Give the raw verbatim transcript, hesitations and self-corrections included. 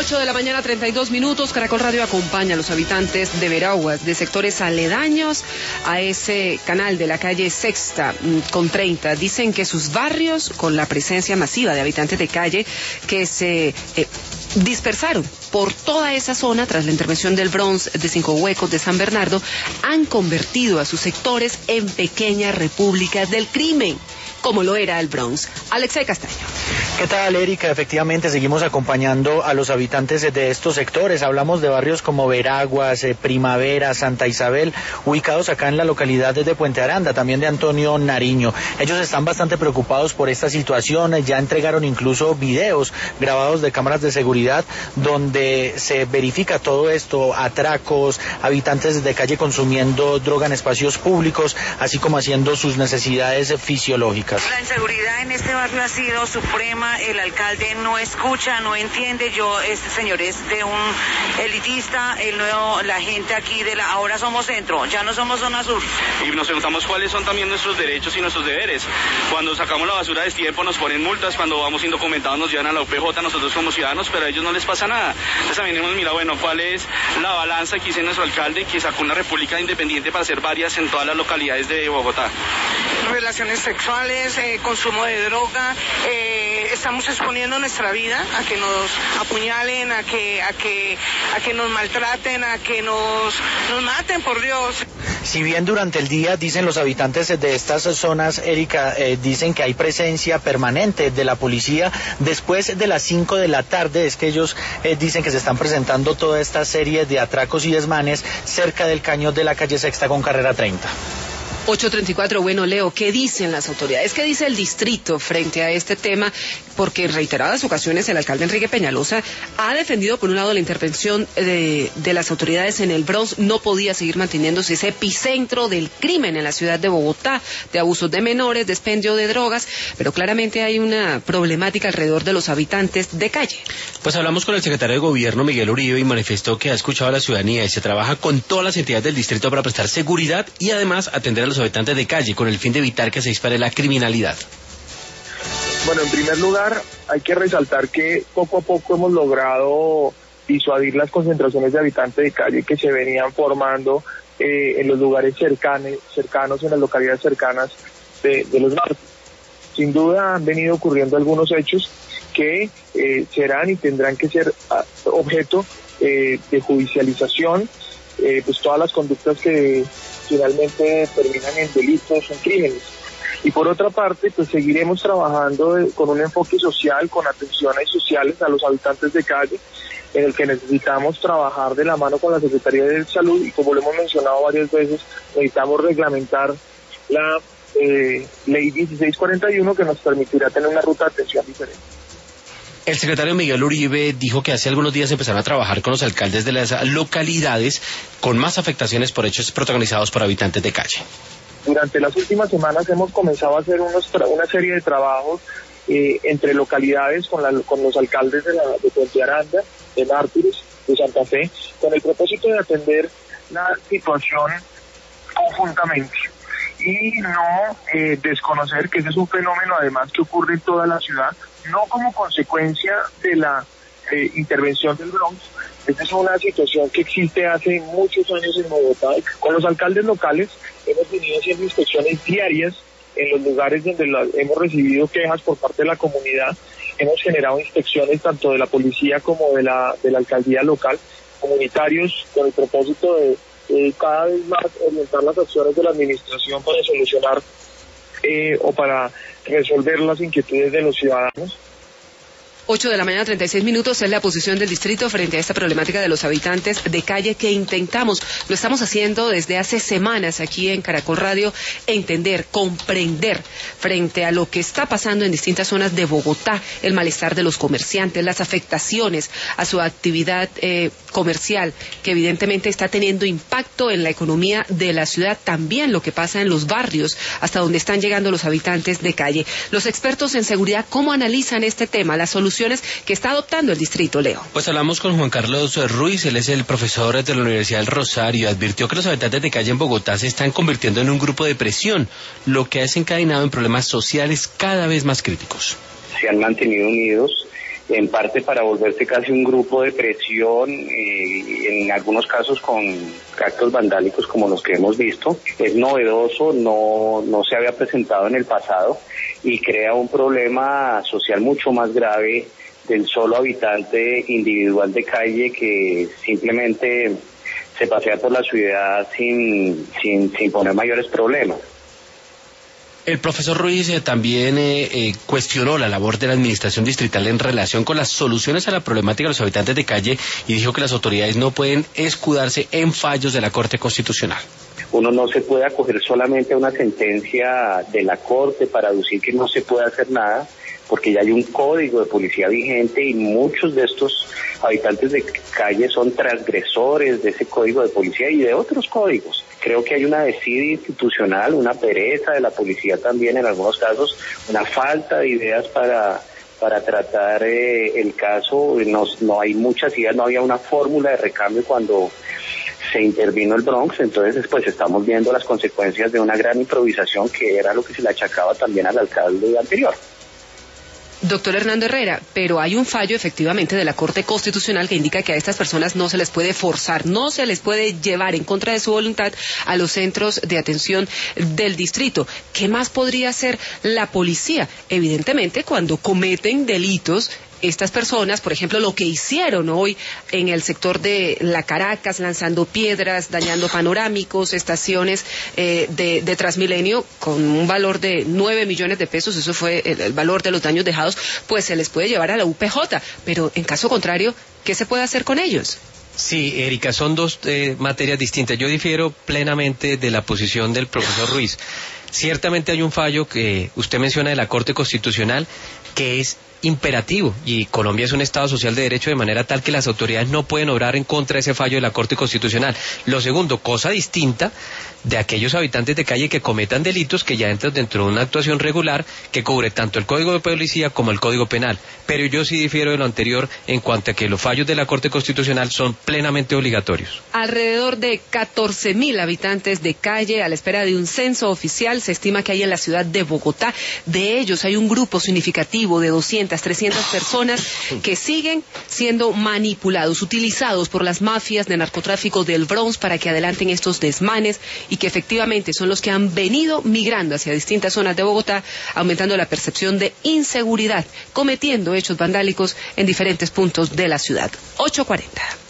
ocho de la mañana, treinta y dos minutos. Caracol Radio acompaña a los habitantes de Veraguas, de sectores aledaños a ese canal de la calle Sexta con treinta. Dicen que sus barrios, con la presencia masiva de habitantes de calle que se eh, dispersaron por toda esa zona tras la intervención del Bronx, de Cinco Huecos, de San Bernardo, han convertido a sus sectores en pequeñas repúblicas del crimen, como lo era el Bronx. Alexei Castaño. ¿Qué tal, Erika? Efectivamente, seguimos acompañando a los habitantes de estos sectores. Hablamos de barrios como Veraguas, eh, Primavera, Santa Isabel, ubicados acá en la localidad de Puente Aranda, también de Antonio Nariño. Ellos están bastante preocupados por esta situación. Ya entregaron incluso videos grabados de cámaras de seguridad donde se verifica todo esto: atracos, habitantes de calle consumiendo droga en espacios públicos, así como haciendo sus necesidades fisiológicas. La inseguridad en este barrio ha sido suprema. El alcalde no escucha, no entiende. Yo, este señor es de un elitista, el nuevo, la gente aquí de la, ahora somos centro, ya no somos zona sur. Y nos preguntamos cuáles son también nuestros derechos y nuestros deberes. Cuando sacamos la basura de tiempo nos ponen multas, cuando vamos indocumentados nos llevan a la U P J nosotros como ciudadanos, pero a ellos no les pasa nada. Entonces también hemos mirado, bueno, cuál es la balanza que hizo nuestro alcalde, que sacó una república independiente para hacer varias en todas las localidades de Bogotá. Relaciones sexuales, eh, consumo de droga, eh, estamos exponiendo nuestra vida a que nos apuñalen, a que a que a que nos maltraten, a que nos nos maten, por Dios. Si bien durante el día, dicen los habitantes de estas zonas, Erika, eh, dicen que hay presencia permanente de la policía, después de las cinco de la tarde es que ellos eh, dicen que se están presentando toda esta serie de atracos y desmanes cerca del cañón de la calle Sexta con carrera treinta. ocho treinta y cuatro, bueno, Leo, ¿qué dicen las autoridades? ¿Qué dice el distrito frente a este tema? Porque en reiteradas ocasiones el alcalde Enrique Peñalosa ha defendido, por un lado, la intervención de, de las autoridades en el Bronx. No podía seguir manteniéndose ese epicentro del crimen en la ciudad de Bogotá, de abusos de menores, de expendio de drogas, pero claramente hay una problemática alrededor de los habitantes de calle. Pues hablamos con el secretario de Gobierno, Miguel Uribe, y manifestó que ha escuchado a la ciudadanía y se trabaja con todas las entidades del distrito para prestar seguridad y además atender a los habitantes de calle con el fin de evitar que se dispare la criminalidad. Bueno, en primer lugar, hay que resaltar que poco a poco hemos logrado disuadir las concentraciones de habitantes de calle que se venían formando eh, en los lugares cercanos, cercanos, en las localidades cercanas de, de los barrios. Sin duda han venido ocurriendo algunos hechos que eh, serán y tendrán que ser uh, objeto eh, de judicialización, eh, pues todas las conductas que finalmente terminan en delitos, en crímenes. Y por otra parte, pues seguiremos trabajando con un enfoque social, con atenciones sociales a los habitantes de calle, en el que necesitamos trabajar de la mano con la Secretaría de Salud y, como lo hemos mencionado varias veces, necesitamos reglamentar la eh, Ley dieciséis cuarenta y uno, que nos permitirá tener una ruta de atención diferente. El secretario Miguel Uribe dijo que hace algunos días empezaron a trabajar con los alcaldes de las localidades con más afectaciones por hechos protagonizados por habitantes de calle. Durante las últimas semanas hemos comenzado a hacer unos tra- una serie de trabajos eh, entre localidades con, la, con los alcaldes de, la, de Puente Aranda, de Mártires, de Santa Fe, con el propósito de atender la situación conjuntamente y no eh, desconocer que ese es un fenómeno además que ocurre en toda la ciudad, no como consecuencia de la eh, intervención del Bronx. Esta es una situación que existe hace muchos años en Bogotá. Con los alcaldes locales hemos venido haciendo inspecciones diarias en los lugares donde la, hemos recibido quejas por parte de la comunidad. Hemos generado inspecciones tanto de la policía como de la, de la alcaldía local, comunitarios, con el propósito de eh, cada vez más orientar las acciones de la administración para solucionar eh, o para resolver las inquietudes de los ciudadanos. ocho de la mañana, treinta y seis minutos, es la posición del distrito frente a esta problemática de los habitantes de calle que intentamos, lo estamos haciendo desde hace semanas aquí en Caracol Radio, entender, comprender frente a lo que está pasando en distintas zonas de Bogotá, el malestar de los comerciantes, las afectaciones a su actividad eh, comercial, que evidentemente está teniendo impacto en la economía de la ciudad, también lo que pasa en los barrios, hasta donde están llegando los habitantes de calle. Los expertos en seguridad, ¿cómo analizan este tema? La solución que está adoptando el distrito, Leo. Pues hablamos con Juan Carlos Ruiz, él es el profesor de la Universidad del Rosario, advirtió que los habitantes de calle en Bogotá se están convirtiendo en un grupo de presión, lo que ha desencadenado en problemas sociales cada vez más críticos. Se han mantenido unidos en parte para volverse casi un grupo de presión, eh, en algunos casos con actos vandálicos como los que hemos visto. Es novedoso, no, no se había presentado en el pasado y crea un problema social mucho más grave del solo habitante individual de calle que simplemente se pasea por la ciudad sin, sin, sin poner mayores problemas. El profesor Ruiz eh, también eh, eh, cuestionó la labor de la administración distrital en relación con las soluciones a la problemática de los habitantes de calle y dijo que las autoridades no pueden escudarse en fallos de la Corte Constitucional. Uno no se puede acoger solamente a una sentencia de la Corte para aducir que no se puede hacer nada, porque ya hay un código de policía vigente y muchos de estos habitantes de calle son transgresores de ese código de policía y de otros códigos. Creo que hay una desidia institucional, una pereza de la policía también en algunos casos, una falta de ideas para para tratar eh, el caso. No, no hay muchas ideas, no había una fórmula de recambio cuando se intervino el Bronx, entonces pues estamos viendo las consecuencias de una gran improvisación que era lo que se le achacaba también al alcalde anterior. Doctor Hernando Herrera, pero hay un fallo efectivamente de la Corte Constitucional que indica que a estas personas no se les puede forzar, no se les puede llevar en contra de su voluntad a los centros de atención del distrito. ¿Qué más podría hacer la policía? Evidentemente, cuando cometen delitos, estas personas, por ejemplo, lo que hicieron hoy en el sector de La Caracas, lanzando piedras, dañando panorámicos, estaciones eh, de, de Transmilenio, con un valor de nueve millones de pesos, eso fue el, el valor de los daños dejados, pues se les puede llevar a la U P J, pero en caso contrario, ¿qué se puede hacer con ellos? Sí, Erika, son dos eh, materias distintas. Yo difiero plenamente de la posición del profesor Ruiz. Ciertamente hay un fallo que usted menciona de la Corte Constitucional que es imperativo, y Colombia es un Estado social de derecho de manera tal que las autoridades no pueden obrar en contra de ese fallo de la Corte Constitucional. Lo segundo, cosa distinta de aquellos habitantes de calle que cometan delitos que ya entran dentro de una actuación regular que cubre tanto el Código de Policía como el Código Penal. Pero yo sí difiero de lo anterior en cuanto a que los fallos de la Corte Constitucional son plenamente obligatorios. Alrededor de catorce mil habitantes de calle a la espera de un censo oficial se estima que hay en la ciudad de Bogotá. De ellos hay un grupo significativo de doscientas, trescientas personas que siguen siendo manipulados, utilizados por las mafias de narcotráfico del Bronx para que adelanten estos desmanes y que efectivamente son los que han venido migrando hacia distintas zonas de Bogotá, aumentando la percepción de inseguridad, cometiendo hechos vandálicos en diferentes puntos de la ciudad. ocho cuarenta.